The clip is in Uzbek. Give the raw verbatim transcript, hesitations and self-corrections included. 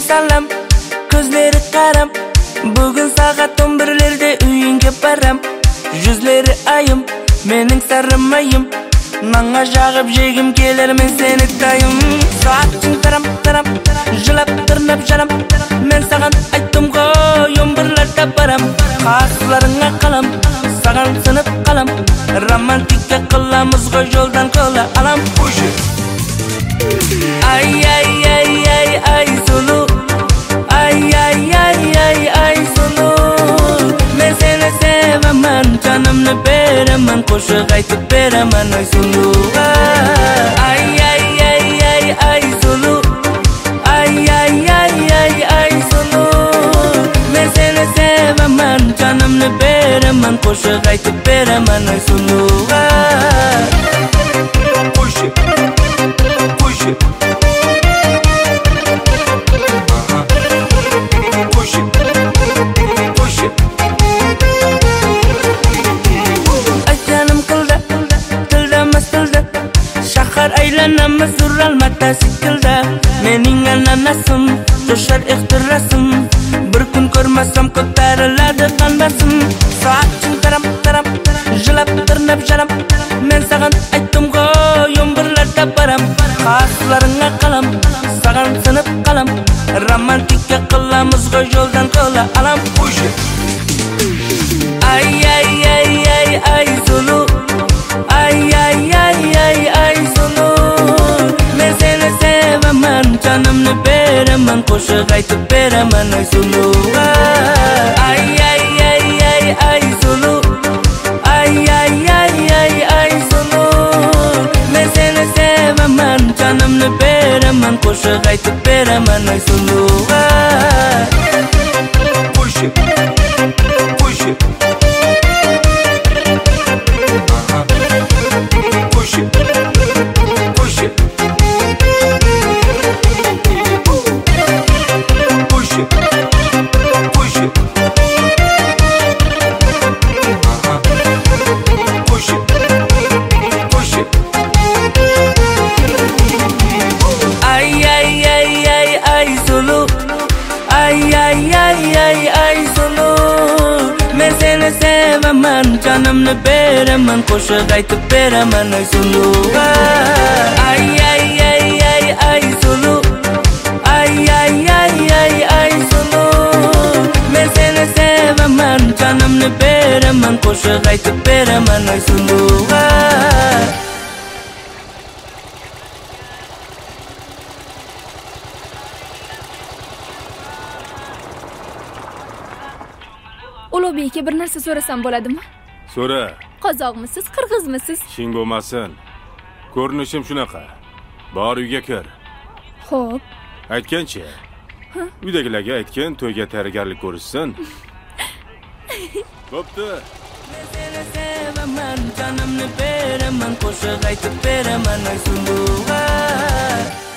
salam, ko'zlari qaram. Bugun soat o'n birlarda uyingga baram. Yuzlari ayım, mening sarmayim. Nanga jag'ib jegim kelar men seni tayim. Soating taram taram, jilab tirnab jaram. Men sagan aytdim-ku o'n birlarda baram. Qaslaringga qalam, sagan sinib qalam. Romantika qilamiz-ku yo'ldan qo'la alam. Ay ay ay ay ay sulu. Ay ay ay ay ay sulu. Men seni sevaman, canımni beraman, qo'shiq aytib beraman ay sulu. Ay ay ay ay ay sulu. Ay ay ay ay ay sulu. Men seni sevaman, canımni beraman, qo'shiq aytib beraman ay sulu. Qo'shiq qo'shiq aylanamiz uralmata sikilda. Mening ananasim, to'shar ixtirasim. Bir kun ko'rmasam ko'tariladi qandasim. Soating taram taram, jilab tirnab jaram. Men sagan aytdim-ku o'n birlarda baram. Qaslaringga qalam, sagan sinib qalam. Romantika qilamiz-ku yo'ldan qo'la alam. Ay ay ay ay ay sulu. Ay ay ay ay ay sulu. Men seni sevaman, canımni beraman, qo'shiq aytib beraman ay sulu. Ay ay ay ay ay sulu. Ay ay ay ay ay sulu. Men seni sevaman, canımni beraman, qo'shiq aytib beraman ay sulu. Qo'shiq qo'shiq canımni beraman, qo'shiq aytib beraman ay sulu. Ay ay ay ay ay sulu. Ay ay ay ay ay sulu. Men seni sevaman, canımni beraman, qo'shiq aytib beraman ay sulu. Ulug'bekka bir narsa so'rasam bo'ladimi? So'ra. Qozoqmisiz, qirg'izmisiz? Shing bo'lmasin. Ko'rinishim shunaqa. Bor uyga kir. Xo'p. Aytgancha. Uydagilarga aytgan, to'yga tayyorgarlik ko'rishsin. Bo'pti. Men seni sevaman, canımni beraman, qo'shiq aytib beraman ay sulu.